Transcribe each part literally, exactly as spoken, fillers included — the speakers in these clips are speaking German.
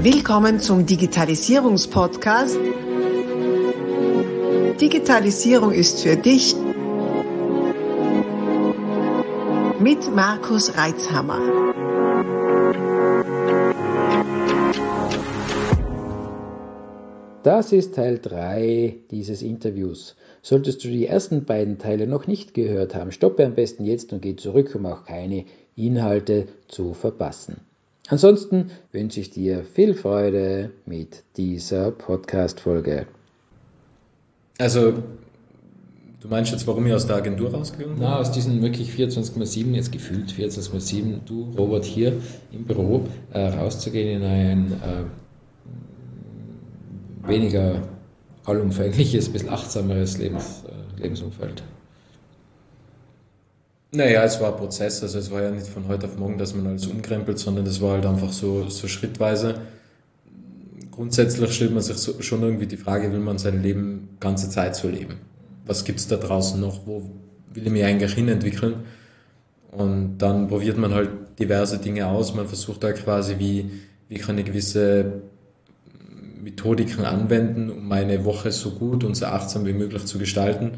Willkommen zum Digitalisierungspodcast. Digitalisierung ist für dich mit Markus Reitzhammer. Das ist Teil drei dieses Interviews. Solltest du die ersten beiden Teile noch nicht gehört haben, stoppe am besten jetzt und geh zurück, um auch keine Inhalte zu verpassen. Ansonsten wünsche ich dir viel Freude mit dieser Podcast-Folge. Also, du meinst jetzt, warum ich aus der Agentur rausgegangen bin? Na, aus diesen wirklich vierundzwanzig Komma sieben, jetzt gefühlt vierundzwanzig Komma sieben, du, Robert, hier im Büro, äh, rauszugehen in ein äh, weniger allumfängliches, ein bisschen achtsameres Lebens, äh, Lebensumfeld. Naja, es war ein Prozess, also es war ja nicht von heute auf morgen, dass man alles umkrempelt, sondern es war halt einfach so, so schrittweise. Grundsätzlich stellt man sich so, schon irgendwie die Frage, will man sein Leben ganze Zeit so leben? Was gibt es da draußen noch? Wo will ich mich eigentlich hinentwickeln? Und dann probiert man halt diverse Dinge aus. Man versucht da quasi, wie, wie kann ich gewisse Methodiken anwenden, um meine Woche so gut und so achtsam wie möglich zu gestalten.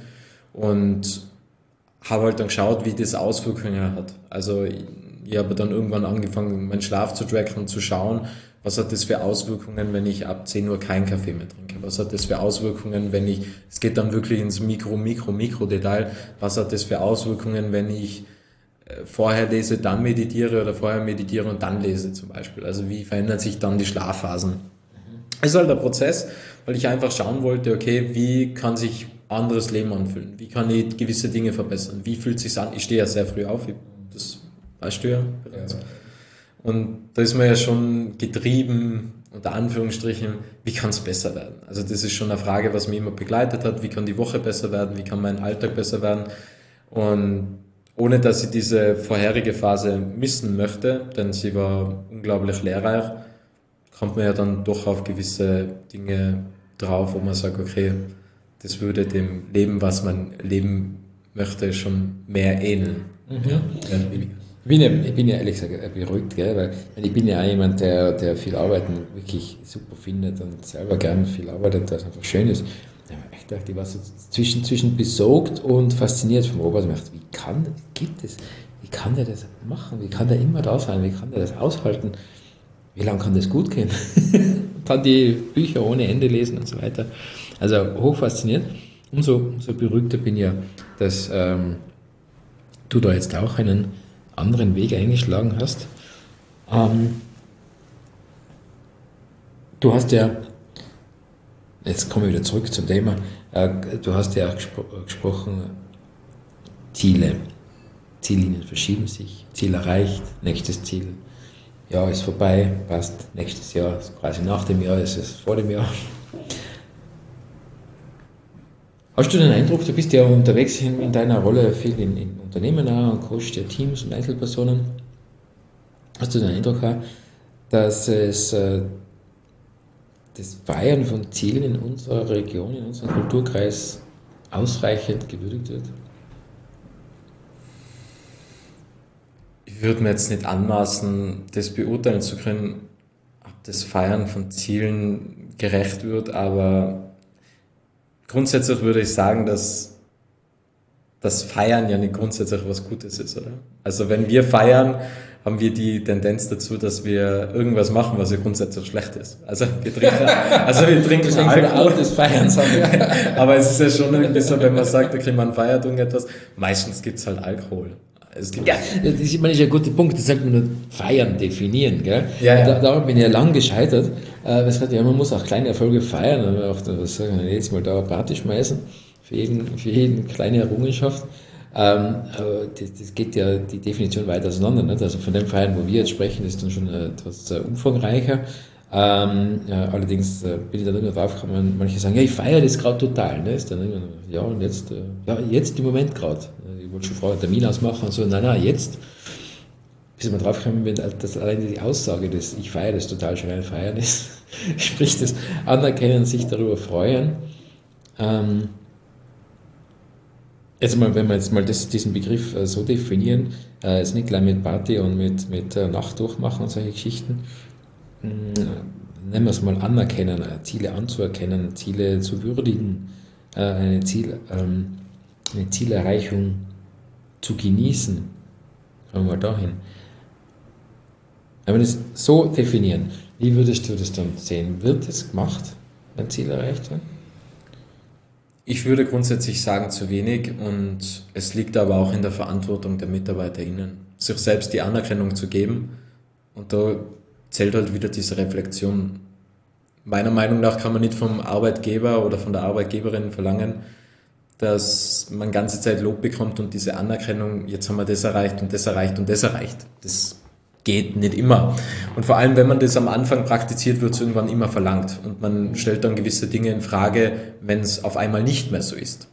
Und habe halt dann geschaut, wie das Auswirkungen hat. Also ich habe dann irgendwann angefangen, meinen Schlaf zu tracken und zu schauen, was hat das für Auswirkungen, wenn ich ab zehn Uhr keinen Kaffee mehr trinke? Was hat das für Auswirkungen, wenn ich, es geht dann wirklich ins Mikro, Mikro, Mikro-Detail, was hat das für Auswirkungen, wenn ich vorher lese, dann meditiere oder vorher meditiere und dann lese zum Beispiel? Also wie verändern sich dann die Schlafphasen? Es ist halt ein Prozess, weil ich einfach schauen wollte, okay, wie kann sich anderes Leben anfühlen? Wie kann ich gewisse Dinge verbessern? Wie fühlt es sich an? Ich stehe ja sehr früh auf, das weißt du ja bereits. Ja. Und da ist man ja schon getrieben, unter Anführungsstrichen, wie kann es besser werden? Also das ist schon eine Frage, was mich immer begleitet hat. Wie kann die Woche besser werden? Wie kann mein Alltag besser werden? Und ohne, dass ich diese vorherige Phase missen möchte, denn sie war unglaublich lehrreich, kommt man ja dann doch auf gewisse Dinge drauf, wo man sagt, okay, das würde dem Leben, was man leben möchte, schon mehr ähneln. Mhm. Ja, ich, bin ja, ich bin ja ehrlich gesagt beruhigt, gell? Weil ich bin ja auch jemand, der, der viel Arbeiten wirklich super findet und selber gern viel arbeitet, was einfach schön ist. Ich dachte, ich war so zwischen, zwischen besorgt und fasziniert vom Robert. Ich dachte, wie kann das, gibt es, wie kann der das machen? Wie kann der immer da sein? Wie kann der das aushalten? Wie lange kann das gut gehen? Dann die Bücher ohne Ende lesen und so weiter. Also hoch fasziniert. Umso, umso beruhigter bin ich ja, dass ähm, du da jetzt auch einen anderen Weg eingeschlagen hast. Ähm, du hast ja, jetzt komme ich wieder zurück zum Thema, äh, du hast ja auch gespro- gesprochen, Ziele. Ziellinien verschieben sich, Ziel erreicht, nächstes Ziel. Jahr ist vorbei, passt, nächstes Jahr, quasi nach dem Jahr ist es vor dem Jahr. Hast du den Eindruck, du bist ja unterwegs in, in deiner Rolle viel in, in Unternehmen auch und coachst ja Teams und Einzelpersonen. Hast du den Eindruck auch, dass es äh, das Feiern von Zielen in unserer Region, in unserem Kulturkreis ausreichend gewürdigt wird? Ich würde mir jetzt nicht anmaßen, das beurteilen zu können, ob das Feiern von Zielen gerecht wird, aber grundsätzlich würde ich sagen, dass das Feiern ja nicht grundsätzlich was Gutes ist, oder? Also wenn wir feiern, haben wir die Tendenz dazu, dass wir irgendwas machen, was ja grundsätzlich schlecht ist. Also wir trinken, also wir trinken das Alkohol des Feierns. Aber es ist ja schon irgendwie so, wenn man sagt, okay, man feiert irgendetwas, meistens gibt es halt Alkohol. Es gibt ja, das ist, ich meine, ist ein guter Punkt, das sollte man nur feiern definieren, gell? Ja, ja. Da, daran bin ich ja lang gescheitert. Äh, das heißt, ja, man muss auch kleine Erfolge feiern, aber auch was sagen, jetzt mal da eine Party schmeißen, für jeden, für jeden kleine Errungenschaft. Ähm, aber das, das geht ja die Definition weit auseinander, nicht? Also von dem Feiern, wo wir jetzt sprechen, ist dann schon etwas äh, umfangreicher. Ähm, ja, allerdings äh, bin ich dann immer drauf gekommen, manche sagen, ja, ich feiere das gerade total, ne? Ist dann immer, ja, und jetzt, äh, ja, jetzt im Moment gerade. Ich wollte schon vorher einen Termin ausmachen und so, nein, nein, jetzt, bis man drauf gekommen bin, dass allein die Aussage, dass ich feiere das total schön, ein Feiern ist, sprich das Anerkennen, sich darüber freuen. Ähm, jetzt mal, wenn wir jetzt mal das, diesen Begriff äh, so definieren, äh, ist nicht gleich mit Party und mit, mit äh, Nacht durchmachen und solche Geschichten, nennen wir es mal anerkennen, Ziele anzuerkennen, Ziele zu würdigen, eine, Ziel, eine Zielerreichung zu genießen. Schauen wir mal dahin. Wenn wir das so definieren, wie würdest du das dann sehen? Wird es gemacht, wenn Ziel erreicht wird? Ich würde grundsätzlich sagen, zu wenig, und es liegt aber auch in der Verantwortung der MitarbeiterInnen, sich selbst die Anerkennung zu geben, und da zählt halt wieder diese Reflexion. Meiner Meinung nach kann man nicht vom Arbeitgeber oder von der Arbeitgeberin verlangen, dass man ganze Zeit Lob bekommt und diese Anerkennung, jetzt haben wir das erreicht und das erreicht und das erreicht. Das geht nicht immer. Und vor allem, wenn man das am Anfang praktiziert, wird es irgendwann immer verlangt. Und man stellt dann gewisse Dinge in Frage, wenn es auf einmal nicht mehr so ist.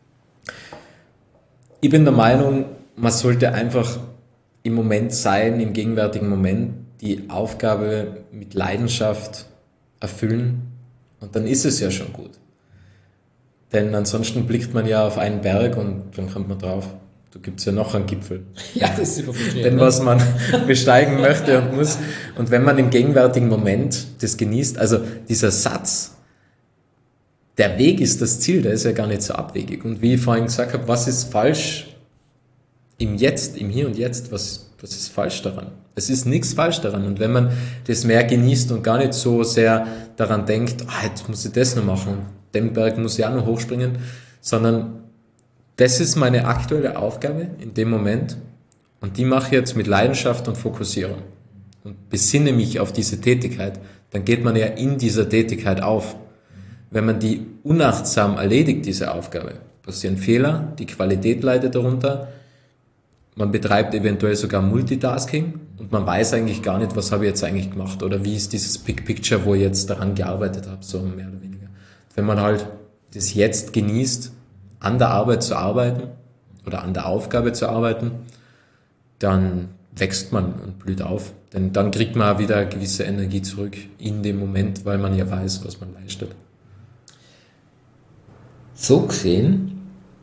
Ich bin der Meinung, man sollte einfach im Moment sein, im gegenwärtigen Moment, die Aufgabe mit Leidenschaft erfüllen, und dann ist es ja schon gut. Denn ansonsten blickt man ja auf einen Berg und dann kommt man drauf, da gibt es ja noch einen Gipfel. Ja, das ist super verstehen. Denn was man besteigen möchte und muss. Und wenn man im gegenwärtigen Moment das genießt, also dieser Satz, der Weg ist das Ziel, der ist ja gar nicht so abwegig. Und wie ich vorhin gesagt habe, was ist falsch im Jetzt, im Hier und Jetzt, was, was ist falsch daran? Es ist nichts falsch daran. Und wenn man das mehr genießt und gar nicht so sehr daran denkt, ah, jetzt muss ich das noch machen, den Berg muss ich auch noch hochspringen, sondern das ist meine aktuelle Aufgabe in dem Moment, und die mache ich jetzt mit Leidenschaft und Fokussierung und besinne mich auf diese Tätigkeit, dann geht man ja in dieser Tätigkeit auf. Wenn man die unachtsam erledigt, diese Aufgabe, passieren Fehler, die Qualität leidet darunter, man betreibt eventuell sogar Multitasking und man weiß eigentlich gar nicht, was habe ich jetzt eigentlich gemacht oder wie ist dieses Big Picture, wo ich jetzt daran gearbeitet habe, so mehr oder weniger. Wenn man halt das Jetzt genießt, an der Arbeit zu arbeiten oder an der Aufgabe zu arbeiten, dann wächst man und blüht auf. Denn dann kriegt man auch wieder gewisse Energie zurück in dem Moment, weil man ja weiß, was man leistet. So gesehen,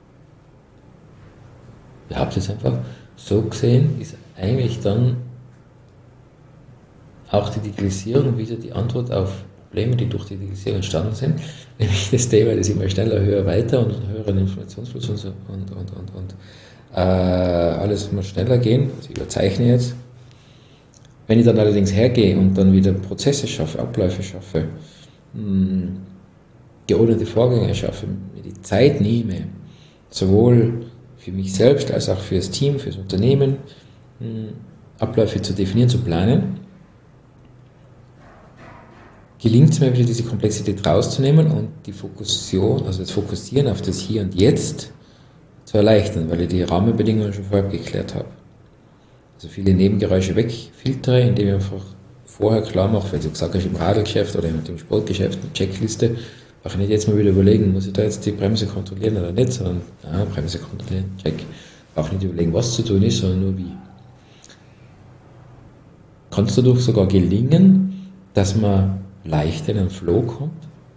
ich habe es einfach, so gesehen ist eigentlich dann auch die Digitalisierung wieder die Antwort auf Probleme, die durch die Digitalisierung entstanden sind, nämlich das Thema, das immer schneller, höher, weiter und höheren Informationsfluss und, so, und, und, und, und äh, alles muss schneller gehen, also ich überzeichne jetzt. Wenn ich dann allerdings hergehe und dann wieder Prozesse schaffe, Abläufe schaffe, mh, geordnete Vorgänge schaffe, mir die Zeit nehme, sowohl für mich selbst als auch für das Team, für das Unternehmen, mh, Abläufe zu definieren, zu planen, gelingt es mir wieder, diese Komplexität rauszunehmen und die Fokussierung, also das Fokussieren auf das Hier und Jetzt zu erleichtern, weil ich die Rahmenbedingungen schon vorher geklärt habe. Also viele Nebengeräusche wegfiltere, indem ich einfach vorher klar mache, wenn du gesagt hast, im Radlgeschäft oder im Sportgeschäft eine Checkliste, brauche ich nicht jetzt mal wieder überlegen, muss ich da jetzt die Bremse kontrollieren oder nicht, sondern ah, Bremse kontrollieren, check. Brauche nicht überlegen, was zu tun ist, sondern nur wie. Kann es dadurch sogar gelingen, dass man leichter in einen Flow kommt?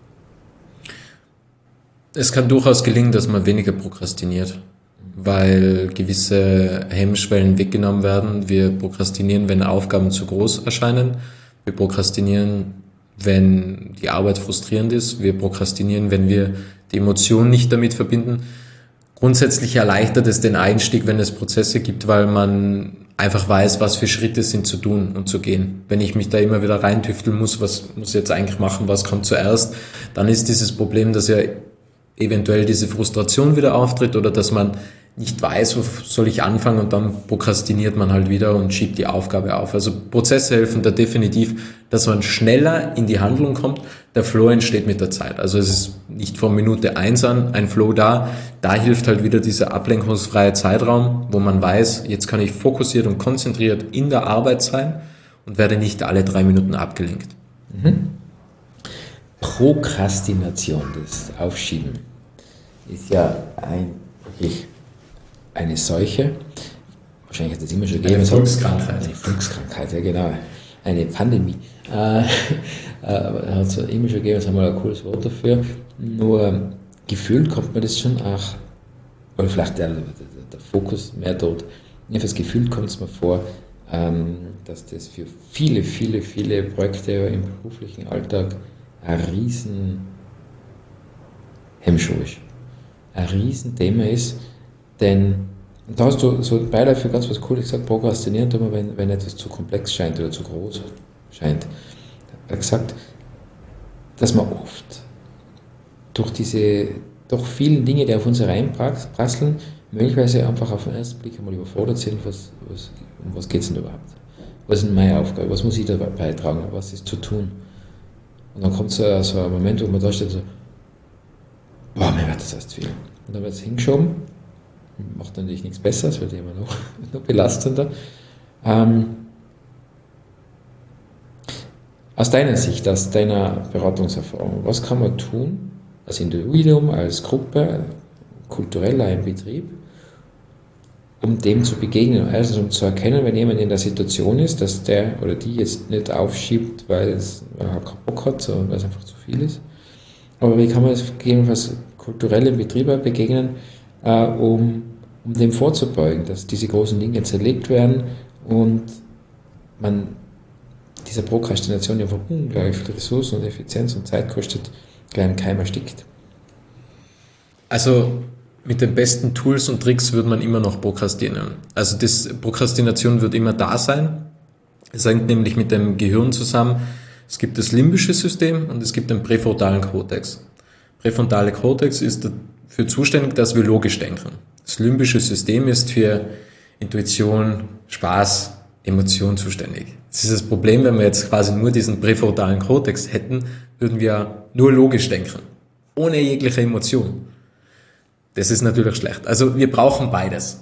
Es kann durchaus gelingen, dass man weniger prokrastiniert, weil gewisse Hemmschwellen weggenommen werden. Wir prokrastinieren, wenn Aufgaben zu groß erscheinen. Wir prokrastinieren, wenn die Arbeit frustrierend ist. Wir prokrastinieren, wenn wir die Emotionen nicht damit verbinden. Grundsätzlich erleichtert es den Einstieg, wenn es Prozesse gibt, weil man einfach weiß, was für Schritte sind zu tun und zu gehen. Wenn ich mich da immer wieder reintüfteln muss, was muss ich jetzt eigentlich machen, was kommt zuerst, dann ist dieses Problem, dass ja eventuell diese Frustration wieder auftritt oder dass man nicht weiß, wo soll ich anfangen, und dann prokrastiniert man halt wieder und schiebt die Aufgabe auf. Also Prozesse helfen da definitiv, dass man schneller in die Handlung kommt. Der Flow entsteht mit der Zeit. Also es ist nicht von Minute eins an ein Flow da. Da hilft halt wieder dieser ablenkungsfreie Zeitraum, wo man weiß, jetzt kann ich fokussiert und konzentriert in der Arbeit sein und werde nicht alle drei Minuten abgelenkt. Mhm. Prokrastination, das Aufschieben, ist ja ein, wirklich eine Seuche. Wahrscheinlich hat es immer schon gegeben. Eine Volkskrankheit. Eine Volkskrankheit, ja genau. Eine Pandemie. Äh, äh, hat es immer schon gegeben, jetzt haben wir ein cooles Wort dafür. Nur gefühlt kommt mir das schon auch, oder vielleicht der, der, der Fokus mehr dort, jedenfalls gefühlt kommt es mir vor, ähm, dass das für viele, viele, viele Projekte im beruflichen Alltag ein riesen Hemmschuh ist. Ein riesen Thema ist, denn da hast du so beiläufig ganz was Cooles gesagt, prokrastinieren tut man, wenn, wenn etwas zu komplex scheint oder zu groß scheint. Er hat gesagt, dass man oft durch diese doch vielen Dinge, die auf uns hereinprasseln, möglicherweise einfach auf den ersten Blick einmal überfordert sind, was, was, um was geht es denn überhaupt? Was ist denn meine Aufgabe? Was muss ich da beitragen? Was ist zu tun? Und dann kommt so, so ein Moment, wo man da steht so, boah, mir wird das erst viel. Und dann wird es hingeschoben, macht natürlich nichts besser, es wird immer noch, noch belastender. Ähm, aus deiner Sicht, aus deiner Beratungserfahrung, was kann man tun, als Individuum, als Gruppe, kultureller im Betrieb, um dem zu begegnen? Erstens, um zu erkennen, wenn jemand in der Situation ist, dass der oder die jetzt nicht aufschiebt, weil es keinen Bock hat, sondern weil es einfach zu viel ist. Aber wie kann man es gegebenenfalls kulturell im Betrieb begegnen, äh, um, um dem vorzubeugen, dass diese großen Dinge zerlegt werden und man dieser Prokrastination, die einfach unglaublich viel Ressourcen und Effizienz und Zeit kostet, gleich im Keim erstickt? Also mit den besten Tools und Tricks würde man immer noch prokrastinieren. Also das Prokrastination wird immer da sein. Es hängt nämlich mit dem Gehirn zusammen. Es gibt das limbische System und es gibt den präfrontalen Kortex. Präfrontale Kortex ist dafür zuständig, dass wir logisch denken. Das limbische System ist für Intuition, Spaß, Emotion zuständig. Das ist das Problem, wenn wir jetzt quasi nur diesen präfrontalen Kortex hätten, würden wir nur logisch denken, ohne jegliche Emotion. Das ist natürlich schlecht. Also wir brauchen beides.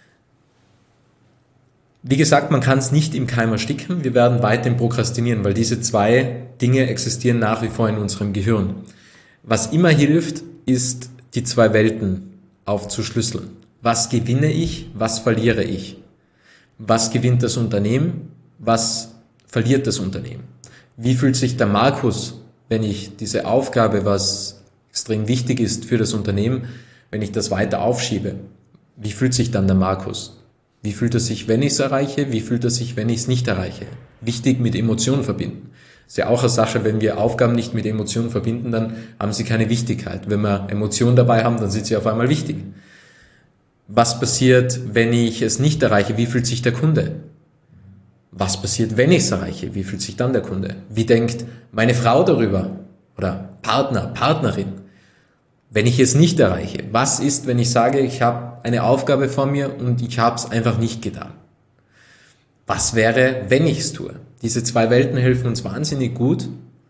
Wie gesagt, man kann es nicht im Keim ersticken, wir werden weiterhin prokrastinieren, weil diese zwei Dinge existieren nach wie vor in unserem Gehirn. Was immer hilft, ist, die zwei Welten aufzuschlüsseln. Was gewinne ich, was verliere ich? Was gewinnt das Unternehmen, was verliert das Unternehmen? Wie fühlt sich der Markus, wenn ich diese Aufgabe, was extrem wichtig ist für das Unternehmen, wenn ich das weiter aufschiebe? Wie fühlt sich dann der Markus? Wie fühlt er sich, wenn ich es erreiche? Wie fühlt er sich, wenn ich es nicht erreiche? Wichtig mit Emotionen verbinden. Das ist ja auch eine Sache, wenn wir Aufgaben nicht mit Emotionen verbinden, dann haben sie keine Wichtigkeit. Wenn wir Emotionen dabei haben, dann sind sie auf einmal wichtig. Was passiert, wenn ich es nicht erreiche? Wie fühlt sich der Kunde? Was passiert, wenn ich es erreiche? Wie fühlt sich dann der Kunde? Wie denkt meine Frau darüber? Oder Partner, Partnerin? Wenn ich es nicht erreiche, was ist, wenn ich sage, ich habe eine Aufgabe vor mir und ich habe es einfach nicht getan? Was wäre, wenn ich es tue? Diese zwei Welten helfen uns wahnsinnig gut,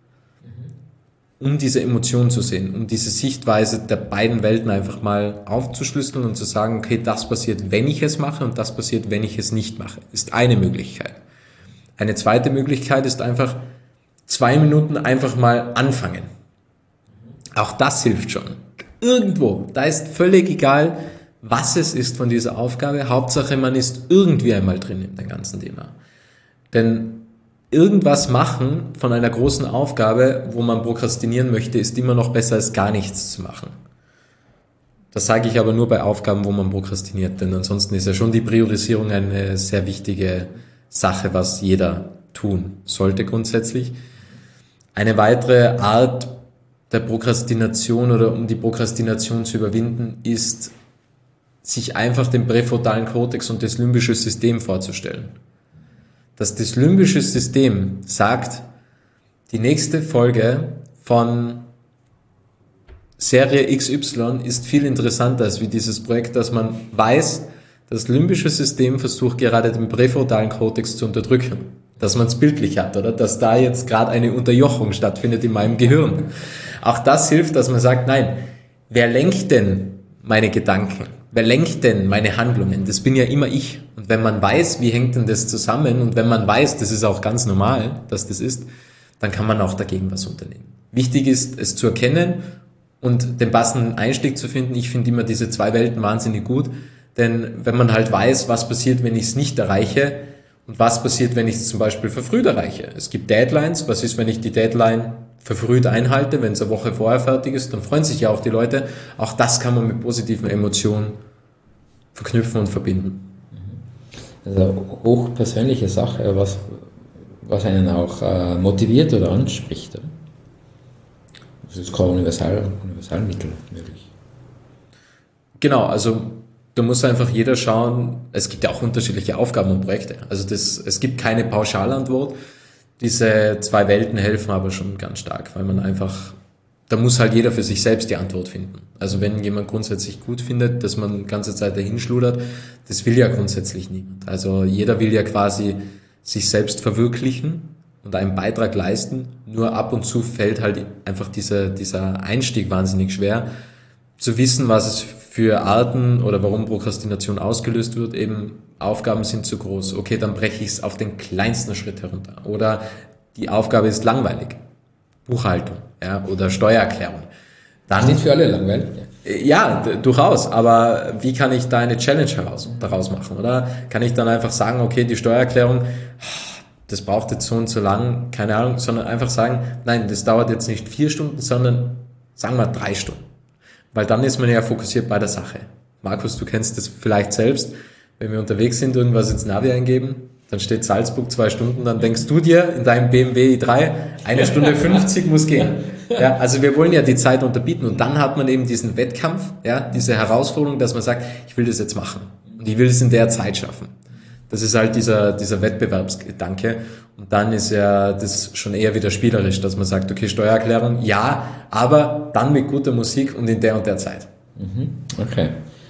um diese Emotion zu sehen, um diese Sichtweise der beiden Welten einfach mal aufzuschlüsseln und zu sagen, okay, das passiert, wenn ich es mache und das passiert, wenn ich es nicht mache. Ist eine Möglichkeit. Eine zweite Möglichkeit ist einfach, zwei Minuten einfach mal anfangen. Auch das hilft schon. Irgendwo, da ist völlig egal, was es ist von dieser Aufgabe. Hauptsache, man ist irgendwie einmal drin in dem ganzen Thema. Denn irgendwas machen von einer großen Aufgabe, wo man prokrastinieren möchte, ist immer noch besser als gar nichts zu machen. Das sage ich aber nur bei Aufgaben, wo man prokrastiniert, denn ansonsten ist ja schon die Priorisierung eine sehr wichtige Sache, was jeder tun sollte grundsätzlich. Eine weitere Art der Prokrastination oder um die Prokrastination zu überwinden, ist, sich einfach den präfrontalen Kortex und das limbische System vorzustellen. Dass das limbische System sagt, die nächste Folge von Serie X Y ist viel interessanter als wie dieses Projekt, dass man weiß, das limbische System versucht gerade den präfrontalen Kortex zu unterdrücken. Dass man es bildlich hat, oder? Dass da jetzt gerade eine Unterjochung stattfindet in meinem Gehirn. Auch das hilft, dass man sagt, nein, wer lenkt denn meine Gedanken? Wer lenkt denn meine Handlungen? Das bin ja immer ich. Und wenn man weiß, wie hängt denn das zusammen und wenn man weiß, das ist auch ganz normal, dass das ist, dann kann man auch dagegen was unternehmen. Wichtig ist, es zu erkennen und den passenden Einstieg zu finden. Ich finde immer diese zwei Welten wahnsinnig gut, denn wenn man halt weiß, was passiert, wenn ich es nicht erreiche und was passiert, wenn ich es zum Beispiel verfrüht erreiche. Es gibt Deadlines. Was ist, wenn ich die Deadline verfrüht einhalte, wenn es eine Woche vorher fertig ist, dann freuen sich ja auch die Leute. Auch das kann man mit positiven Emotionen verknüpfen und verbinden. Also hochpersönliche Sache, was, was einen auch äh, motiviert oder anspricht. Oder? Das ist kein Universal, Universalmittel möglich. Genau, also da muss einfach jeder schauen, es gibt ja auch unterschiedliche Aufgaben und Projekte. Also das, es gibt keine Pauschalantwort. Diese zwei Welten helfen aber schon ganz stark, weil man einfach, da muss halt jeder für sich selbst die Antwort finden. Also wenn jemand grundsätzlich gut findet, dass man die ganze Zeit dahin schludert, das will ja grundsätzlich niemand. Also jeder will ja quasi sich selbst verwirklichen und einen Beitrag leisten. Nur ab und zu fällt halt einfach dieser, dieser Einstieg wahnsinnig schwer, zu wissen, was es für Arten oder warum Prokrastination ausgelöst wird. Eben Aufgaben sind zu groß. Okay, dann breche ich es auf den kleinsten Schritt herunter. Oder die Aufgabe ist langweilig. Buchhaltung, ja, oder Steuererklärung. Dann nicht für alle langweilig. Ja, d- durchaus. Aber wie kann ich da eine Challenge heraus, daraus machen? Oder kann ich dann einfach sagen, okay, die Steuererklärung, das braucht jetzt so und so lang, keine Ahnung, sondern einfach sagen, nein, das dauert jetzt nicht vier Stunden, sondern sagen wir drei Stunden. Weil dann ist man ja fokussiert bei der Sache. Markus, du kennst das vielleicht selbst. Wenn wir unterwegs sind, irgendwas ins Navi eingeben, dann steht Salzburg zwei Stunden, dann denkst du dir in deinem B M W i drei, eine Stunde fünfzig muss gehen. Ja, also wir wollen ja die Zeit unterbieten und dann hat man eben diesen Wettkampf, ja, diese Herausforderung, dass man sagt, ich will das jetzt machen und ich will es in der Zeit schaffen. Das ist halt dieser, dieser Wettbewerbsgedanke. Und dann ist ja das schon eher wieder spielerisch, dass man sagt, okay, Steuererklärung, ja, aber dann mit guter Musik und in der und der Zeit. Mhm. Okay.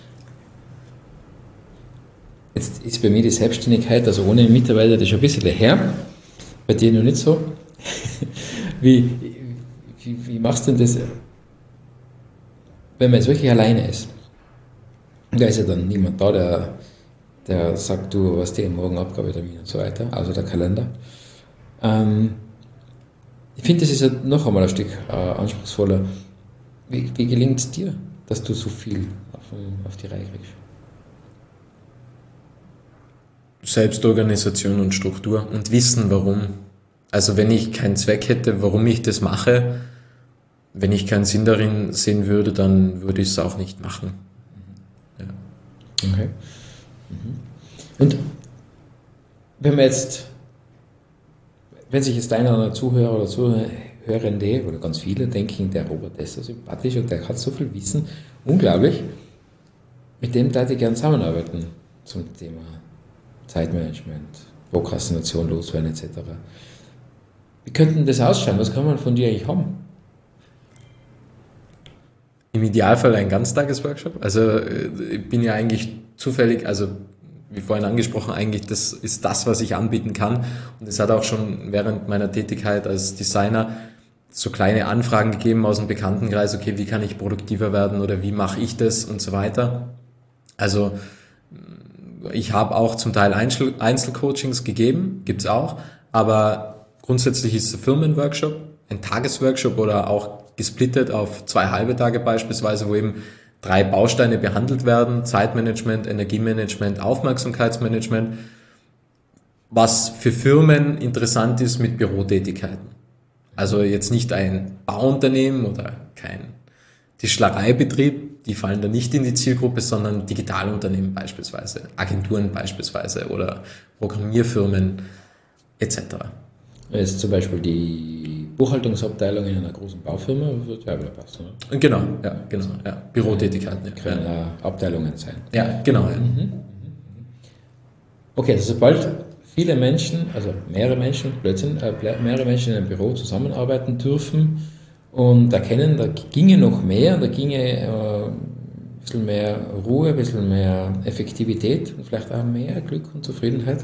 Jetzt ist bei mir die Selbstständigkeit, also ohne Mitarbeiter, das ist schon ein bisschen her. Bei dir noch nicht so. Wie, wie, wie machst du denn das, wenn man jetzt wirklich alleine ist? Da ist ja dann niemand da, der der sagt, du, was dir morgen Abgabetermin und so weiter, also der Kalender. Ähm, ich finde, das ist ja noch einmal ein Stück äh, anspruchsvoller. Wie, wie gelingt es dir, dass du so viel auf, auf die Reihe kriegst? Selbstorganisation und Struktur und Wissen, warum. Also wenn ich keinen Zweck hätte, warum ich das mache, wenn ich keinen Sinn darin sehen würde, dann würde ich es auch nicht machen. Ja. Okay. Und wenn man jetzt, wenn sich jetzt einer Zuhörer oder Zuhörende oder ganz viele denken, der Robert ist so sympathisch und der hat so viel Wissen, unglaublich, mit dem darf ich gerne zusammenarbeiten zum Thema Zeitmanagement, Prokrastination, Loswerden et cetera. Wie könnte das ausschauen? Was kann man von dir eigentlich haben? Im Idealfall ein Ganztagesworkshop. Also ich bin ja eigentlich zufällig, also wie vorhin angesprochen, eigentlich das ist das, was ich anbieten kann. Und es hat auch schon während meiner Tätigkeit als Designer so kleine Anfragen gegeben aus dem Bekanntenkreis, okay, wie kann ich produktiver werden oder wie mache ich das und so weiter. Also ich habe auch zum Teil Einzel- Einzelcoachings gegeben, gibt's auch, aber grundsätzlich ist es ein Firmenworkshop, ein Tagesworkshop oder auch gesplittet auf zwei halbe Tage beispielsweise, wo eben drei Bausteine behandelt werden: Zeitmanagement, Energiemanagement, Aufmerksamkeitsmanagement, was für Firmen interessant ist mit Bürotätigkeiten. Also jetzt nicht ein Bauunternehmen oder kein Tischlereibetrieb, die fallen da nicht in die Zielgruppe, sondern Digitalunternehmen beispielsweise, Agenturen beispielsweise oder Programmierfirmen et cetera. Jetzt zum Beispiel die Buchhaltungsabteilung in einer großen Baufirma wird ja wieder passen, oder? Genau, ja, genau, ja. Bürotätigkeiten. Ja. Können ja Abteilungen sein. Ja, genau. Ja. Mhm. Okay, also sobald viele Menschen, also mehrere Menschen, Blödsinn, äh, mehrere Menschen in einem Büro zusammenarbeiten dürfen und erkennen, da ginge noch mehr, da ginge äh, ein bisschen mehr Ruhe, ein bisschen mehr Effektivität und vielleicht auch mehr Glück und Zufriedenheit.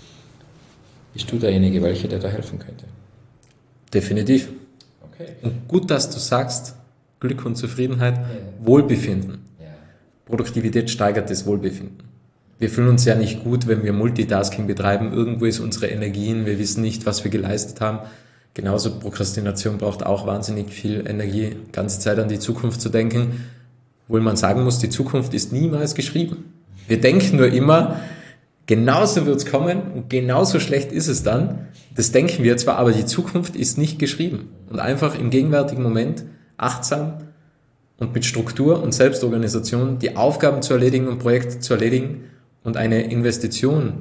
Bist du derjenige, welcher dir da helfen könnte? Definitiv. Okay. Und gut, dass du sagst, Glück und Zufriedenheit, Ja. Wohlbefinden. Ja. Produktivität steigert das Wohlbefinden. Wir fühlen uns ja nicht gut, wenn wir Multitasking betreiben. Irgendwo ist unsere Energien, wir wissen nicht, was wir geleistet haben. Genauso Prokrastination braucht auch wahnsinnig viel Energie, die ganze Zeit an die Zukunft zu denken. Obwohl man sagen muss, die Zukunft ist niemals geschrieben. Wir denken nur immer, genauso wird es kommen und genauso schlecht ist es dann. Das denken wir zwar, aber die Zukunft ist nicht geschrieben. Und einfach im gegenwärtigen Moment achtsam und mit Struktur und Selbstorganisation die Aufgaben zu erledigen und Projekte zu erledigen und eine Investition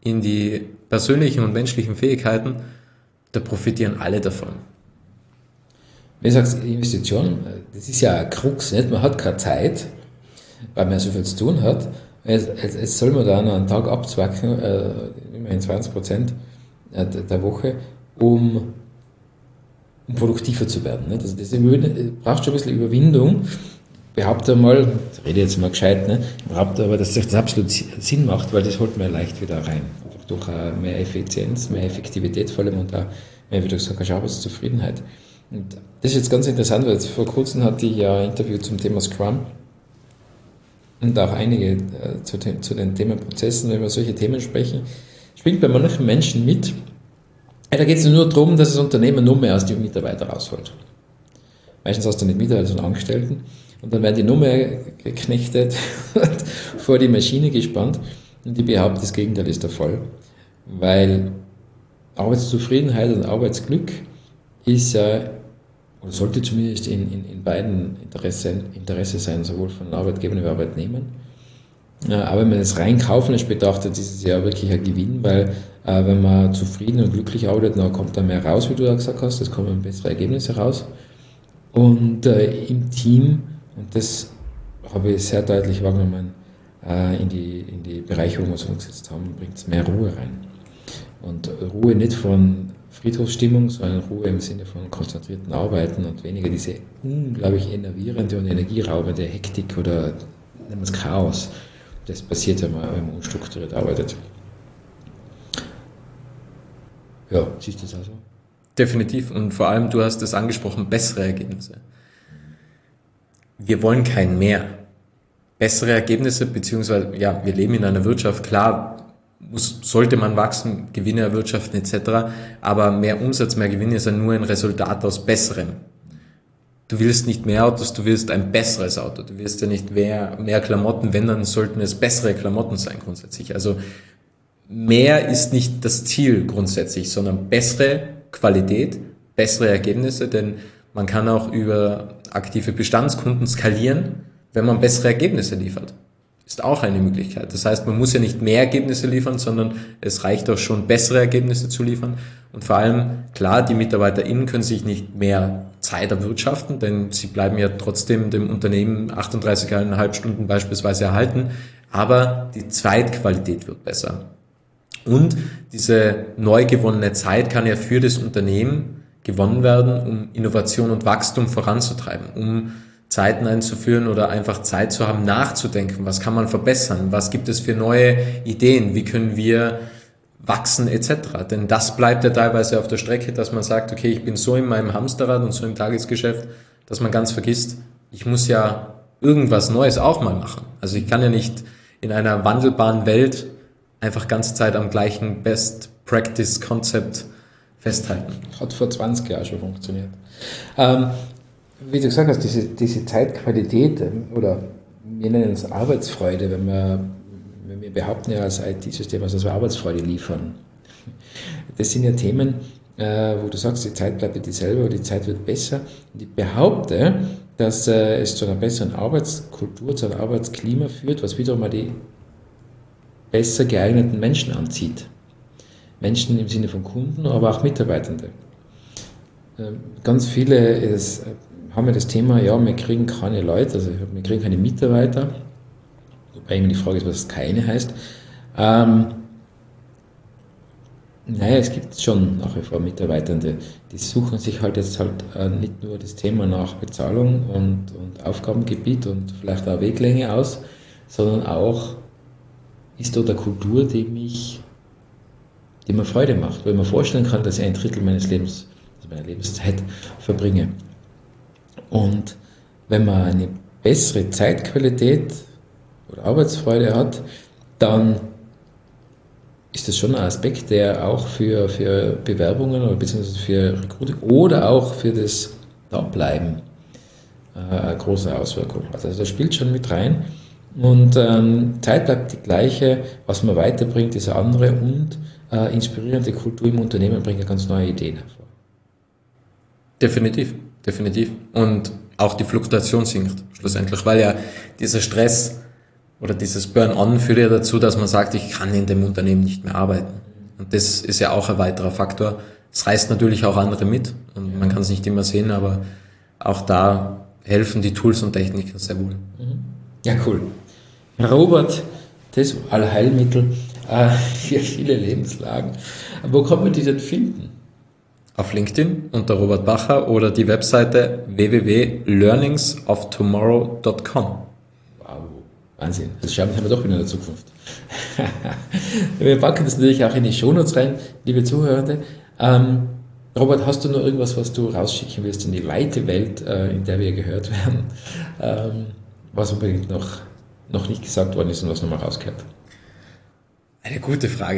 in die persönlichen und menschlichen Fähigkeiten, da profitieren alle davon. Wenn du sagst, Investition, das ist ja ein Krux, nicht? Man hat keine Zeit, weil man so viel zu tun hat. Jetzt, jetzt soll man da einen Tag abzwacken, äh, immerhin zwanzig Prozent der Woche, um, um produktiver zu werden. Nicht? Also das braucht schon ein bisschen Überwindung. Behaupte mal, ich rede jetzt mal gescheit, ne? Behaupte aber, dass das absolut Sinn macht, weil das holt man leicht wieder rein. Einfach durch mehr Effizienz, mehr Effektivität vor allem und auch mehr, wie du gesagt hast, Arbeitszufriedenheit. Und das ist jetzt ganz interessant, weil vor kurzem hatte ich ja ein Interview zum Thema Scrum und auch einige äh, zu, den, zu den Themen Prozessen, wenn wir solche Themen sprechen, schwingt bei manchen Menschen mit. Ja, da geht es nur darum, dass das Unternehmen nur mehr aus den Mitarbeitern rausholt. Meistens hast du nicht Mitarbeiter, sondern Angestellten. Und dann werden die nur mehr geknechtet und vor die Maschine gespannt. Und ich behaupte, das Gegenteil ist der Fall. Weil Arbeitszufriedenheit und Arbeitsglück ist ja, oder sollte zumindest in, in, in beiden Interesse, Interesse sein, sowohl von Arbeitgebern wie Arbeitnehmern. Aber wenn man das rein kaufmännisch betrachtet, ist es ja wirklich ein Gewinn, weil äh, wenn man zufrieden und glücklich arbeitet, dann kommt da mehr raus, wie du da gesagt hast, es kommen bessere Ergebnisse raus. Und äh, im Team, und das habe ich sehr deutlich wahrgenommen, äh, in, die, in die Bereiche, wo wir es umgesetzt haben, bringt es mehr Ruhe rein. Und Ruhe nicht von Friedhofsstimmung, sondern Ruhe im Sinne von konzentrierten Arbeiten und weniger diese unglaublich enervierende und energieraubende Hektik oder nennen wir es Chaos. Das passiert ja mal, wenn man unstrukturiert arbeitet. Ja, siehst du das auch so? Definitiv. Und vor allem, du hast es angesprochen, bessere Ergebnisse. Wir wollen kein mehr. Bessere Ergebnisse, beziehungsweise, ja, wir leben in einer Wirtschaft, klar, muss, sollte man wachsen, Gewinne erwirtschaften et cetera, aber mehr Umsatz, mehr Gewinne ist ja nur ein Resultat aus Besserem. Du willst nicht mehr Autos, du willst ein besseres Auto. Du willst ja nicht mehr, mehr Klamotten, wenn, dann sollten es bessere Klamotten sein grundsätzlich. Also mehr ist nicht das Ziel grundsätzlich, sondern bessere Qualität, bessere Ergebnisse, denn man kann auch über aktive Bestandskunden skalieren, wenn man bessere Ergebnisse liefert. Ist auch eine Möglichkeit. Das heißt, man muss ja nicht mehr Ergebnisse liefern, sondern es reicht auch schon, bessere Ergebnisse zu liefern. Und vor allem, klar, die MitarbeiterInnen können sich nicht mehr Zeit erwirtschaften, denn sie bleiben ja trotzdem dem Unternehmen achtunddreißig Komma fünf Stunden beispielsweise erhalten, aber die Zeitqualität wird besser. Und diese neu gewonnene Zeit kann ja für das Unternehmen gewonnen werden, um Innovation und Wachstum voranzutreiben, um Zeiten einzuführen oder einfach Zeit zu haben, nachzudenken, was kann man verbessern, was gibt es für neue Ideen, wie können wir wachsen et cetera. Denn das bleibt ja teilweise auf der Strecke, dass man sagt, okay, ich bin so in meinem Hamsterrad und so im Tagesgeschäft, dass man ganz vergisst, ich muss ja irgendwas Neues auch mal machen. Also ich kann ja nicht in einer wandelbaren Welt einfach ganze Zeit am gleichen Best-Practice-Konzept festhalten. Hat vor zwanzig Jahren schon funktioniert. Ähm, wie du gesagt hast, diese, diese Zeitqualität oder wir nennen es Arbeitsfreude, wenn wir, wenn wir behaupten ja als I T-System, also dass wir Arbeitsfreude liefern. Das sind ja Themen, äh, wo du sagst, die Zeit bleibt ja dieselbe oder die Zeit wird besser. Und ich behaupte, dass äh, es zu einer besseren Arbeitskultur, zu einem Arbeitsklima führt, was wiederum mal die besser geeigneten Menschen anzieht. Menschen im Sinne von Kunden, aber auch Mitarbeitende. Ganz viele ist, haben ja das Thema, ja, wir kriegen keine Leute, also wir kriegen keine Mitarbeiter, wobei immer die Frage ist, was keine heißt. Ähm, naja, es gibt schon nach wie vor Mitarbeitende, die suchen sich halt jetzt halt äh, nicht nur das Thema nach Bezahlung und, und Aufgabengebiet und vielleicht auch Weglänge aus, sondern auch, ist dort eine Kultur, die mich die mir Freude macht, wo ich mir vorstellen kann, dass ich ein Drittel meines Lebens, also meiner Lebenszeit verbringe. Und wenn man eine bessere Zeitqualität oder Arbeitsfreude hat, dann ist das schon ein Aspekt, der auch für, für Bewerbungen oder beziehungsweise für Recruiting oder auch für das Dableiben äh, eine große Auswirkung hat. Also das spielt schon mit rein. Und ähm, Zeit bleibt die gleiche, was man weiterbringt, ist eine andere und äh, inspirierende Kultur im Unternehmen bringt ja ganz neue Ideen hervor. Definitiv, definitiv. Und auch die Fluktuation sinkt schlussendlich, weil ja dieser Stress oder dieses Burn-on führt ja dazu, dass man sagt, ich kann in dem Unternehmen nicht mehr arbeiten. Und das ist ja auch ein weiterer Faktor. Es reißt natürlich auch andere mit und man kann es nicht immer sehen, aber auch da helfen die Tools und Techniken sehr wohl. Ja, cool. Robert, das Allheilmittel äh, für viele Lebenslagen. Wo kann man die denn finden? Auf LinkedIn unter Robert Bacher oder die Webseite w w w punkt learnings of tomorrow punkt com. Wow, Wahnsinn. Das schauen wir doch wieder in der Zukunft. Wir packen das natürlich auch in die Shownotes rein, liebe Zuhörende. Ähm, Robert, hast du noch irgendwas, was du rausschicken willst in die weite Welt, äh, in der wir gehört werden, ähm, was unbedingt noch, noch nicht gesagt worden ist und was nochmal rausgehört? Eine gute Frage.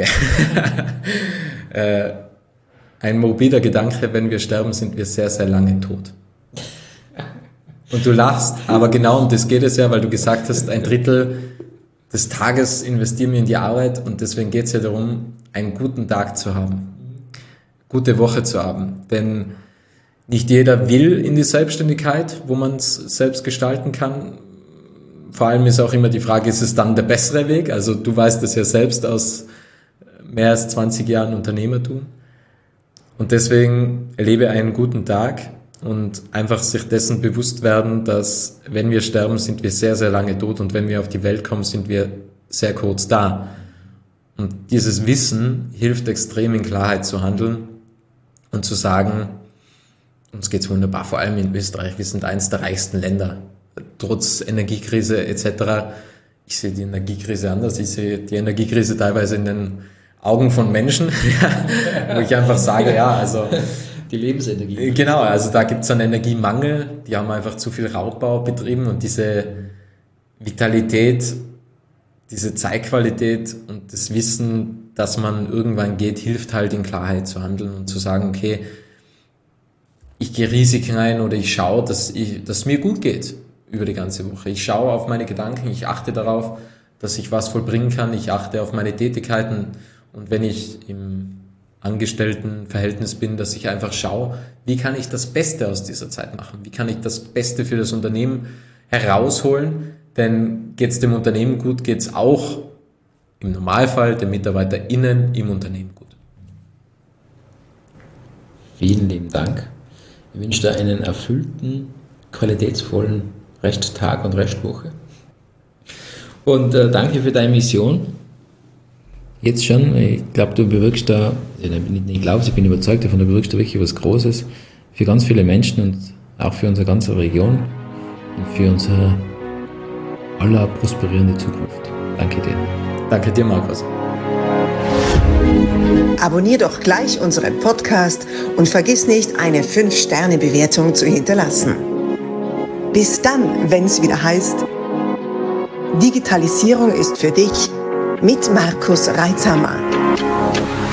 äh, ein morbider Gedanke, wenn wir sterben, sind wir sehr, sehr lange tot. Und du lachst, aber genau um das geht es ja, weil du gesagt hast, ein Drittel des Tages investieren wir in die Arbeit und deswegen geht es ja darum, einen guten Tag zu haben, gute Woche zu haben, denn nicht jeder will in die Selbstständigkeit, wo man es selbst gestalten kann. Vor allem ist auch immer die Frage, ist es dann der bessere Weg? Also du weißt es ja selbst aus mehr als zwanzig Jahren Unternehmertum. Und deswegen erlebe einen guten Tag und einfach sich dessen bewusst werden, dass wenn wir sterben, sind wir sehr, sehr lange tot und wenn wir auf die Welt kommen, sind wir sehr kurz da. Und dieses Wissen hilft extrem in Klarheit zu handeln und zu sagen, uns geht's wunderbar, vor allem in Österreich, wir sind eines der reichsten Länder, trotz Energiekrise et cetera. Ich sehe die Energiekrise anders, ich sehe die Energiekrise teilweise in den Augen von Menschen, wo ich einfach sage, ja, also die Lebensenergie. Genau, also da gibt es einen Energiemangel, die haben einfach zu viel Raubbau betrieben und diese Vitalität, diese Zeitqualität und das Wissen, dass man irgendwann geht, hilft halt in Klarheit zu handeln und zu sagen, okay, ich gehe Risiken ein oder ich schaue, dass ich, dass es mir gut geht über die ganze Woche. Ich schaue auf meine Gedanken, ich achte darauf, dass ich was vollbringen kann, ich achte auf meine Tätigkeiten. Und wenn ich im Angestelltenverhältnis bin, dass ich einfach schaue, wie kann ich das Beste aus dieser Zeit machen? Wie kann ich das Beste für das Unternehmen herausholen? Denn geht es dem Unternehmen gut, geht es auch im Normalfall den MitarbeiterInnen im Unternehmen gut. Vielen lieben Dank. Ich wünsche dir einen erfüllten, qualitätsvollen Resttag und Restwoche. Und äh, danke für deine Mission. Jetzt schon, ich glaube, du bewirkst da, ich glaube, ich bin überzeugt davon, du bewirkst da wirklich was Großes für ganz viele Menschen und auch für unsere ganze Region und für unsere aller prosperierende Zukunft. Danke dir. Danke dir, Markus. Abonnier doch gleich unseren Podcast und vergiss nicht, eine fünf Sterne Bewertung zu hinterlassen. Bis dann, wenn es wieder heißt, Digitalisierung ist für dich mit Markus Reitzhammer.